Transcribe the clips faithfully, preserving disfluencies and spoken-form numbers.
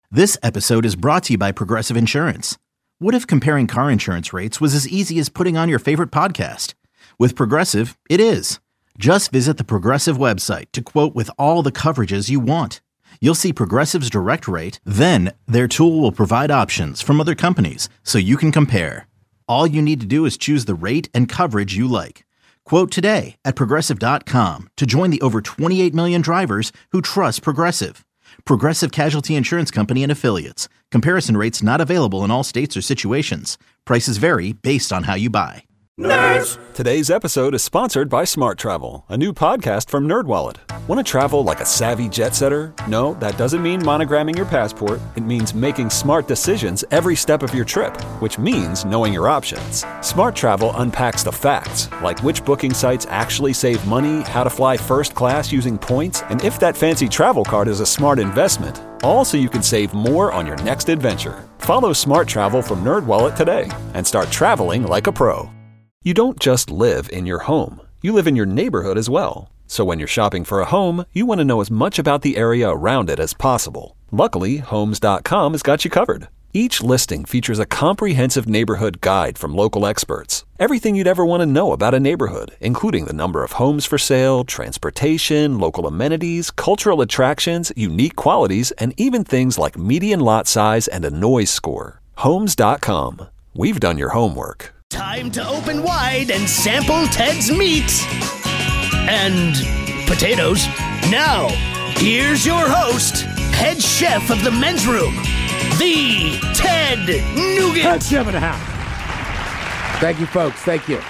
This episode is brought to you by Progressive Insurance. What if comparing car insurance rates was as easy as putting on your favorite podcast? With Progressive, it is. Just visit the Progressive website to quote with all the coverages you want. You'll see Progressive's direct rate, then their tool will provide options from other companies so you can compare. All you need to do is choose the rate and coverage you like. Quote today at progressive dot com to join the over twenty-eight million drivers who trust Progressive. Progressive Casualty Insurance Company and Affiliates. Comparison rates not available in all states or situations. Prices vary based on how you buy. Nerds! Today's episode is sponsored by Smart Travel, a new podcast from NerdWallet. Want to travel like a savvy jet setter? No, that doesn't mean monogramming your passport. It means making smart decisions every step of your trip, which means knowing your options. Smart Travel unpacks the facts, like which booking sites actually save money, how to fly first class using points, and if that fancy travel card is a smart investment. All so you can save more on your next adventure. Follow Smart Travel from NerdWallet today and start traveling like a pro. You don't just live in your home. You live in your neighborhood as well. So when you're shopping for a home, you want to know as much about the area around it as possible. Luckily, Homes dot com has got you covered. Each listing features a comprehensive neighborhood guide from local experts. Everything you'd ever want to know about a neighborhood, including the number of homes for sale, transportation, local amenities, cultural attractions, unique qualities, and even things like median lot size and a noise score. Homes dot com. We've done your homework. Time to open wide and sample Ted's meat and potatoes. Now, here's your host, head chef of the men's room, the Ted Nugent. That's seven and a half. Thank you, folks. Thank you.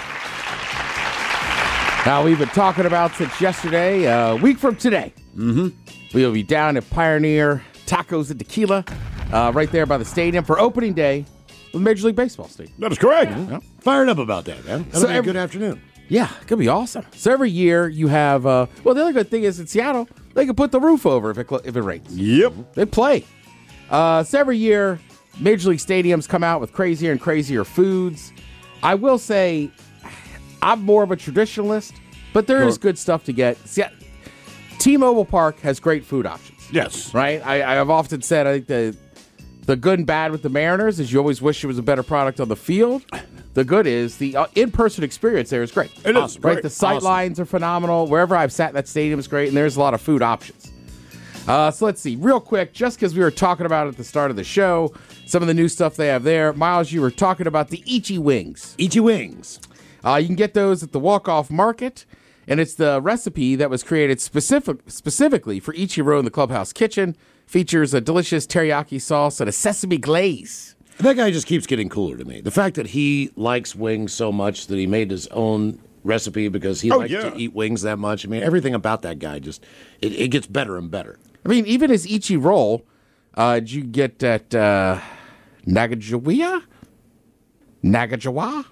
Now, we've been talking about since yesterday, a week from today. Mm-hmm. We'll be down at Pioneer Tacos and Tequila, uh, right there by the stadium for opening day. With Major League Baseball stadium. That is correct. Mm-hmm. Yeah. Fired up about that, man. That'll So be a every- good afternoon. Yeah, it could be awesome. So every year you have, uh, well, the other good thing is in Seattle, they can put the roof over if it cl- if it rains. Yep. They play. Uh, so every year, Major League stadiums come out with crazier and crazier foods. I will say, I'm more of a traditionalist, but there is Sure. good stuff to get. See, T-Mobile Park has great food options. Yes. Right? I, I've often said, I think the the good and bad with the Mariners is you always wish it was a better product on the field. The good is the uh, in-person experience there is great. It is awesome, right? great. The sight Awesome. lines are phenomenal. Wherever I've sat in that stadium is great, and there's a lot of food options. Uh, so let's see, real quick, just because we were talking about it at the start of the show, some of the new stuff they have there. Miles, you were talking about the Ichi Wings. Ichi Wings. Uh, you can get those at the Walk-Off Market, and it's the recipe that was created specific, specifically for Ichiro in the Clubhouse Kitchen. Features a delicious teriyaki sauce and a sesame glaze. That guy just keeps getting cooler to me. The fact that he likes wings so much that he made his own recipe because he Oh, likes yeah. to eat wings that much. I mean, everything about that guy just, it, it gets better and better. I mean, even his Ichi roll, uh, did you get at uh, Nagajawa? Nagajawa?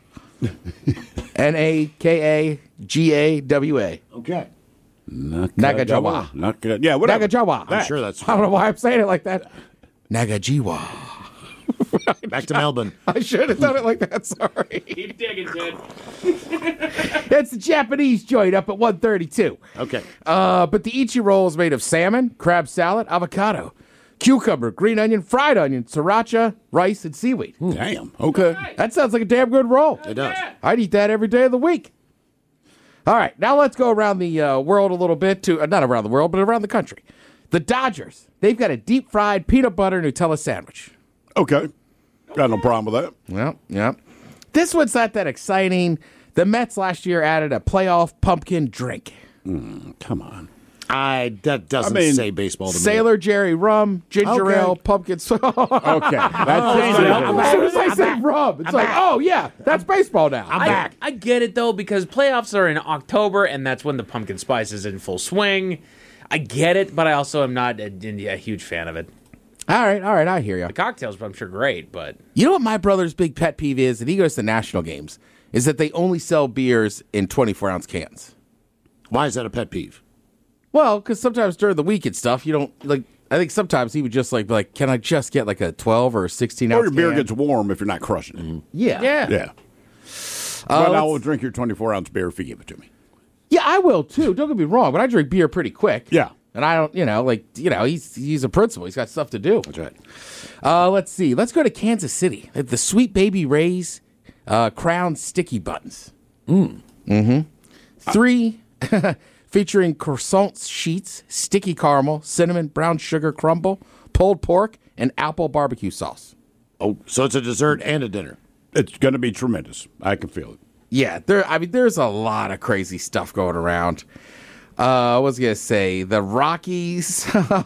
N A K A G A W A. Okay. Nagajawa. Not good. Yeah, whatever. Nagajawa. I'm sure that's I don't know why I'm saying it like that. Nagajiwa. Back to Melbourne. I should have done it like that. Sorry. Keep digging, Ted. It's the Japanese joint up at one thirty-two. Okay. Uh, but the Ichi roll is made of salmon, crab salad, avocado, cucumber, green onion, fried onion, sriracha, rice, and seaweed. Damn. Okay. That sounds like a damn good roll. It does. I'd eat that every day of the week. All right, now let's go around the uh, world a little bit to, uh, not around the world, but around the country. The Dodgers, they've got a deep fried peanut butter Nutella sandwich. Okay. Got no problem with that. Well, yeah. This one's not that exciting. The Mets last year added a playoff pumpkin drink. Mm, come on. I That doesn't I mean, say baseball to me. Sailor Jerry rum, ginger Okay. ale, pumpkin. So- Okay. That changes as it. soon as I said rum, it's like, oh, yeah, that's baseball now. I'm I, back. I get it, though, because playoffs are in October, and that's when the pumpkin spice is in full swing. I get it, but I also am not a, a huge fan of it. All right, all right, I hear you. The cocktails, I'm sure, great, but You know what my brother's big pet peeve is, and he goes to national games, is that they only sell beers in twenty-four ounce cans. Why is that a pet peeve? Well, because sometimes during the week and stuff, you don't, like, I think sometimes he would just like be like, can I just get like a twelve or a sixteen ounce Or your beer can? gets warm if you're not crushing it. Yeah. yeah. Yeah. Uh, but I let's- will drink your twenty-four ounce beer if you give it to me. Yeah, I will too. Don't get me wrong, but I drink beer pretty quick. Yeah. And I don't, you know, like, you know, he's he's a principal. He's got stuff to do. That's right. Uh, let's see. Let's go to Kansas City. The Sweet Baby Ray's uh, Crown Sticky Buns. Mm. Mm-hmm. Three, featuring croissant sheets, sticky caramel, cinnamon, brown sugar crumble, pulled pork, and apple barbecue sauce. Oh, so it's a dessert and a dinner. It's going to be tremendous. I can feel it. Yeah, there. I mean, there's a lot of crazy stuff going around. Uh, I was going to say the Rockies.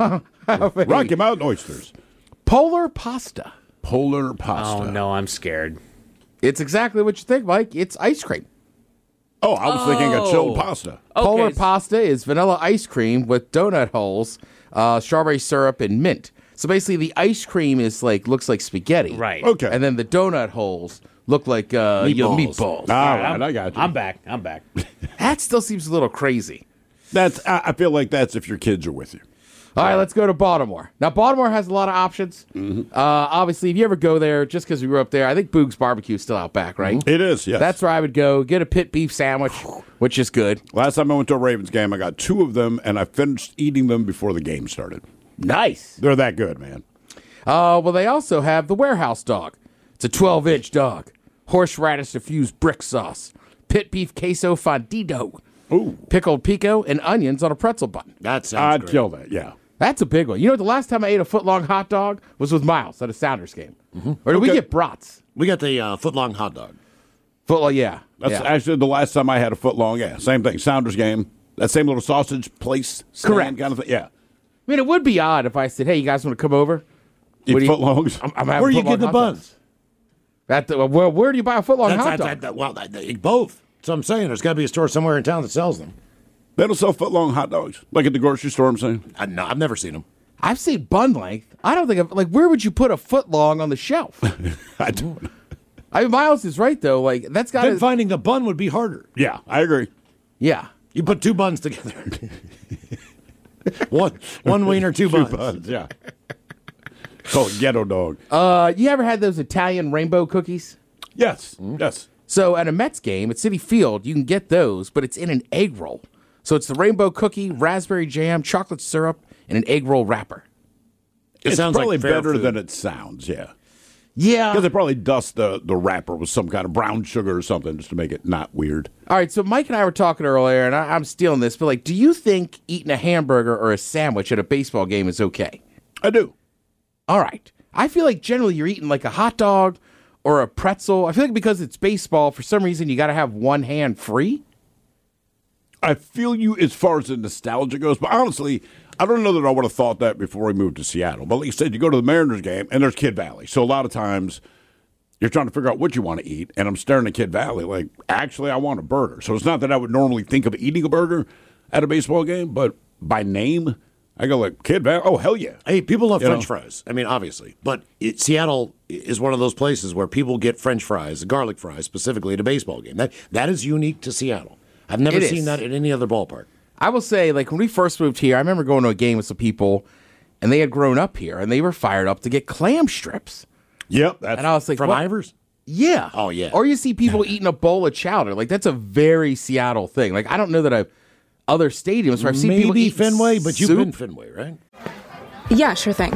Rocky Mountain oysters. Polar pasta. Polar pasta. Oh, no, I'm scared. It's exactly what you think, Mike. It's ice cream. Oh, I was oh. thinking of chilled pasta. Okay. Polar pasta is vanilla ice cream with donut holes, uh, strawberry syrup, and mint. So basically, the ice cream is like looks like spaghetti. Right. Okay. And then the donut holes look like uh, Meatballs. you know, meatballs. All right, I'm, I got you. I'm back. I'm back. That still seems a little crazy. That's. I I feel like that's if your kids are with you. All right, let's go to Baltimore. Now, Baltimore has a lot of options. Mm-hmm. Uh, obviously, if you ever go there, just because we grew up there, I think Boog's Barbecue is still out back, right? It is, yes. That's where I would go. Get a pit beef sandwich, which is good. Last time I went to a Ravens game, I got two of them, and I finished eating them before the game started. Nice. They're that good, man. Uh, well, they also have the Warehouse Dog. It's a twelve-inch dog. Horseradish-infused brick sauce. Pit beef queso fundido. Ooh. Pickled pico and onions on a pretzel bun. That sounds I'd great. kill that, yeah. That's a big one. You know what? The last time I ate a foot-long hot dog was with Miles at a Sounders game. Mm-hmm. Or did we Okay. get brats? We got the uh, foot-long hot dog. Foot-long, yeah. That's yeah. actually the last time I had a foot long. Yeah, same thing. Sounders game. That same little sausage place. stand Correct. Kind of thing. Yeah. I mean, it would be odd if I said, hey, you guys want to come over? Eat What do you- foot longs. I'm, I'm having Where are you foot-long getting the hot buns? dogs. At the, where, where do you buy a foot-long That's, hot that, dog? that, that, well, that, that, both. That's what I'm saying. There's got to be a store somewhere in town that sells them. They don't sell foot long hot dogs like at the grocery store. I'm saying. I, no, I've never seen them. I've seen bun length. I don't think I've, like, where would you put a foot long on the shelf? I don't. I mean, Miles is right, though. Like, that's got Then to, finding the bun would be harder. Yeah, I agree. yeah. You put two buns together. one one wiener, two, Two buns. buns. Yeah. Call it ghetto dog. Uh, you ever had those Italian rainbow cookies? yes. Yes. So at a Mets game at Citi Field, you can get those, but it's in an egg roll. So it's the rainbow cookie, raspberry jam, chocolate syrup, and an egg roll wrapper. It It's sounds probably like fair better food. than it sounds. Yeah. Yeah. Because they probably dust the, the wrapper with some kind of brown sugar or something just to make it not weird. All right, so Mike and I were talking earlier, and I, I'm stealing this, but like, do you think eating a hamburger or a sandwich at a baseball game is okay? I do. All right. I feel like generally you're eating like a hot dog or a pretzel. I feel like because it's baseball, for some reason you got to have one hand free. I feel you as far as the nostalgia goes, but honestly, I don't know that I would have thought that before we moved to Seattle. But like you said, you go to the Mariners game, and there's Kid Valley. So a lot of times you're trying to figure out what you want to eat, and I'm staring at Kid Valley like, actually, I want a burger. So it's not that I would normally think of eating a burger at a baseball game, but by name, I go like, Kid Valley? Oh, hell yeah. Hey, people love You French know? fries. I mean, obviously. But it, Seattle is one of those places where people get French fries, garlic fries, specifically at a baseball game. That That is unique to Seattle. I've never It seen is. that at any other ballpark. I will say, like, when we first moved here, I remember going to a game with some people, and they had grown up here, and they were fired up to get clam strips. Yep. That's, And I was like, From what? Ivers? Yeah. Oh, yeah. Or you see people eating a bowl of chowder. Like, that's a very Seattle thing. Like, I don't know that I've other stadiums where I've seen people Maybe eat Fenway, but you've soup. been Fenway, right? Yeah, sure thing.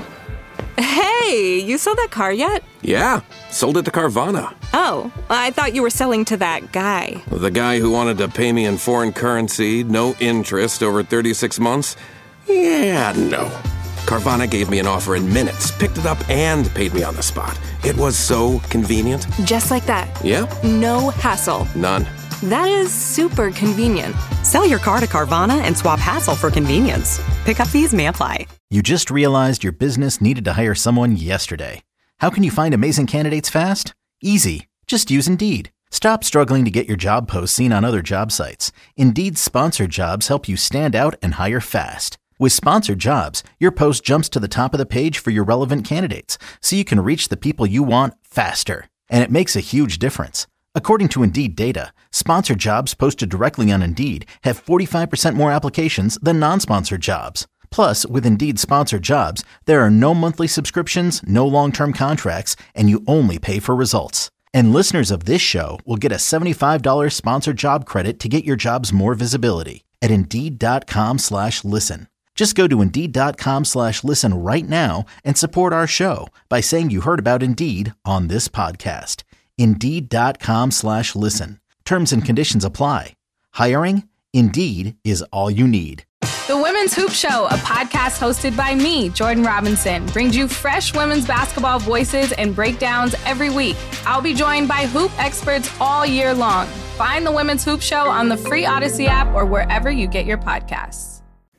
Hey, you sold that car yet? Yeah, sold it to Carvana. Oh, I thought you were selling to that guy. The guy who wanted to pay me in foreign currency, no interest, over thirty-six months? Yeah, no. Carvana gave me an offer in minutes, picked it up, and paid me on the spot. It was so convenient. Just like that. Yeah? No hassle. None. That is super convenient. Sell your car to Carvana and swap hassle for convenience. Pickup fees may apply. You just realized your business needed to hire someone yesterday. How can you find amazing candidates fast? Easy. Just use Indeed. Stop struggling to get your job posts seen on other job sites. Indeed's sponsored jobs help you stand out and hire fast. With sponsored jobs, your post jumps to the top of the page for your relevant candidates, so you can reach the people you want faster. And it makes a huge difference. According to Indeed data, sponsored jobs posted directly on Indeed have forty-five percent more applications than non-sponsored jobs. Plus, with Indeed sponsored jobs, there are no monthly subscriptions, no long-term contracts, and you only pay for results. And listeners of this show will get a seventy-five dollars sponsored job credit to get your jobs more visibility at Indeed.com slash listen. Just go to Indeed.com slash listen right now and support our show by saying you heard about Indeed on this podcast. Indeed.com slash listen. Terms and conditions apply. Hiring? Indeed is all you need. The Women's Hoop Show, a podcast hosted by me, Jordan Robinson, brings you fresh women's basketball voices and breakdowns every week. I'll be joined by hoop experts all year long. Find the Women's Hoop Show on the free Odyssey app or wherever you get your podcasts.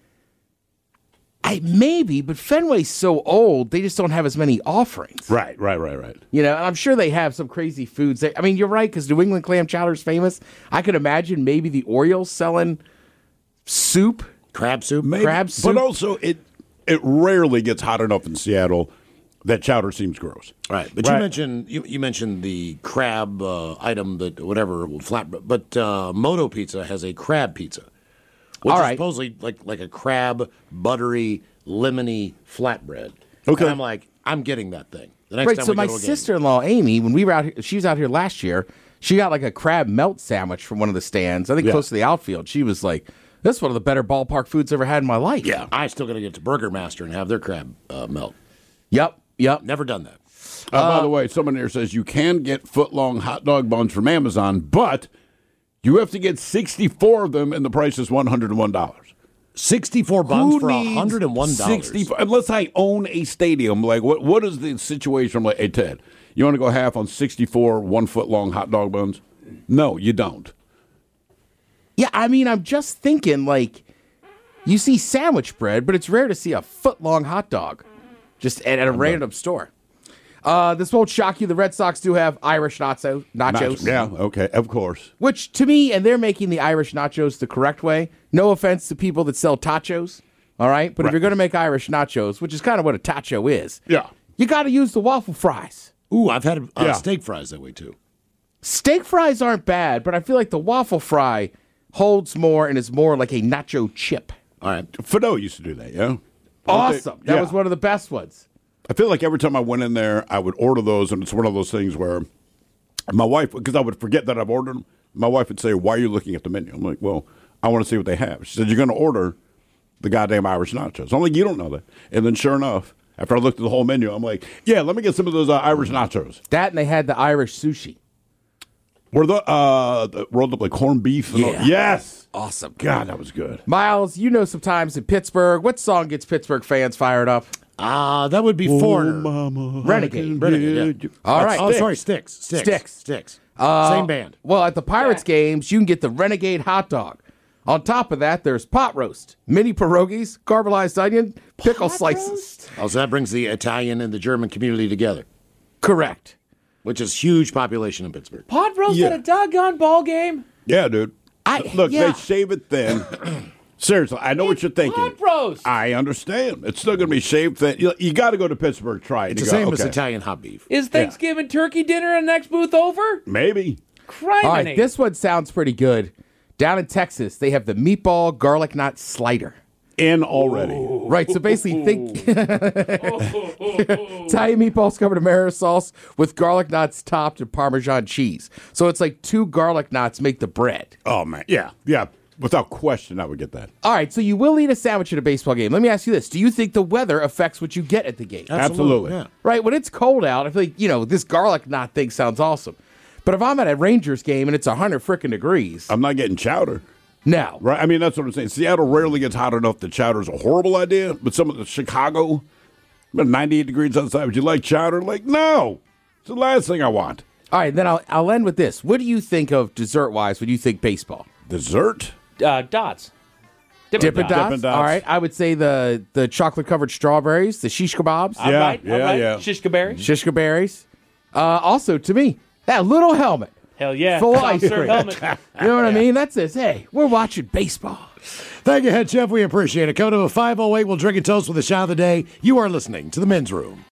I maybe, but Fenway's so old, they just don't have as many offerings. Right, right, right, right. You know, and I'm sure they have some crazy foods. There. I mean, you're right, because New England clam chowder is famous. I could imagine maybe the Orioles selling soup. Crab soup? Maybe, Crab soup. But also, it it rarely gets hot enough in Seattle that chowder seems gross. Right, but right. you mentioned you, you mentioned the crab uh, item that whatever flat, but uh, Moto Pizza has a crab pizza. Which All is right. supposedly like like a crab, buttery, lemony flatbread. Okay. And I'm like, I'm getting that thing. The next Right, time so we my go to a game. sister-in-law, Amy, when we were out here, she was out here last year, she got like a crab melt sandwich from one of the stands, I think Yeah. close to the outfield. She was like, this is one of the better ballpark foods I've ever had in my life. Yeah, I still got to get to Burger Master and have their crab uh, melt. Yep, yep. Never done that. Uh, by the way, someone here says you can get foot-long hot dog buns from Amazon, but you have to get sixty-four of them, and the price is one hundred one dollars. sixty-four buns Who for needs one hundred one dollars. sixty-four Unless I own a stadium, like what? What is the situation? I'm like, hey Ted, you want to go half on sixty-four one-foot-long hot dog buns? No, you don't. Yeah, I mean, I'm just thinking, like, you see sandwich bread, but it's rare to see a foot-long hot dog just at, at a random store. Uh, this won't shock you. The Red Sox do have Irish nacho, nachos. Yeah, okay, of course. Which, to me, and they're making the Irish nachos the correct way. No offense to people that sell tachos, all right? But Right. if you're going to make Irish nachos, which is kind of what a tacho is, Yeah. you got to use the waffle fries. Ooh, I've had uh, Yeah. steak fries that way too. Steak fries aren't bad, but I feel like the waffle fry holds more and is more like a nacho chip. All right. Fado used to do that, yeah? Awesome. That Yeah. was one of the best ones. I feel like every time I went in there, I would order those, and it's one of those things where my wife, because I would forget that I've ordered them, my wife would say, why are you looking at the menu? I'm like, well, I want to see what they have. She said, you're going to order the goddamn Irish nachos. I'm like, you don't know that. And then sure enough, after I looked at the whole menu, I'm like, yeah, let me get some of those uh, Irish nachos. That and they had the Irish sushi. Were the, uh, the rolled up like corned beef? And all- Yeah. Yes. Awesome. God, that was good. Miles, you know sometimes in Pittsburgh, what song gets Pittsburgh fans fired up? Ah, uh, that would be Foreigner. Mama, Renegade. Renegade, yeah. All right. Oh, sorry, Sticks. Sticks. Sticks. Sticks. Uh, Same band. Well, at the Pirates games, you can get the Renegade hot dog. On top of that, there's pot roast, mini pierogies, caramelized onion, pickle slices. Oh, so that brings the Italian and the German community together, Correct. which is huge population in Pittsburgh. Pot roast Yeah. at a doggone ball game? Yeah, dude. I- Look, yeah. they shave it thin. Seriously, I know what you're thinking. Pot roast. I understand. It's still going to be shaved thin. You, you got to go to Pittsburgh, try it. It's You the go, same as okay. Italian hot beef. Is Thanksgiving turkey dinner in the next booth over? Maybe. Criminy. All right, this one sounds pretty good. Down in Texas, they have the meatball garlic knot slider. In already. Right, so basically think Italian meatballs covered in marinara sauce with garlic knots topped in Parmesan cheese. So it's like two garlic knots make the bread. Oh, man. Yeah. Yeah. Without question, I would get that. All right, so you will eat a sandwich at a baseball game. Let me ask you this. Do you think the weather affects what you get at the game? Absolutely. Yeah. Right, when it's cold out, I feel like, you know, this garlic knot thing sounds awesome. But if I'm at a Rangers game and it's one hundred frickin' degrees, I'm not getting chowder. no. Right? I mean, that's what I'm saying. Seattle rarely gets hot enough that chowder's a horrible idea. But some of the Chicago, about ninety-eight degrees outside. Would you like chowder? Like, no. It's the last thing I want. All right, then I'll, I'll end with this. What do you think of dessert-wise when you think baseball? Dessert? Uh, dots. Dippin' dots? Dippin' Dots. All right, I would say the, the chocolate-covered strawberries, the shish kebabs, All Yeah, right, yeah, all right. yeah. Shishka berry. shish berries. Uh, also, to me, that little helmet. Hell yeah. Full Soft ice serve cream. helmet. You know what I mean? That's this. Hey, we're watching baseball. Thank you, Head Chef. We appreciate it. Coming to a five oh eight, we'll drink a toast with a shot of the day. You are listening to The Men's Room.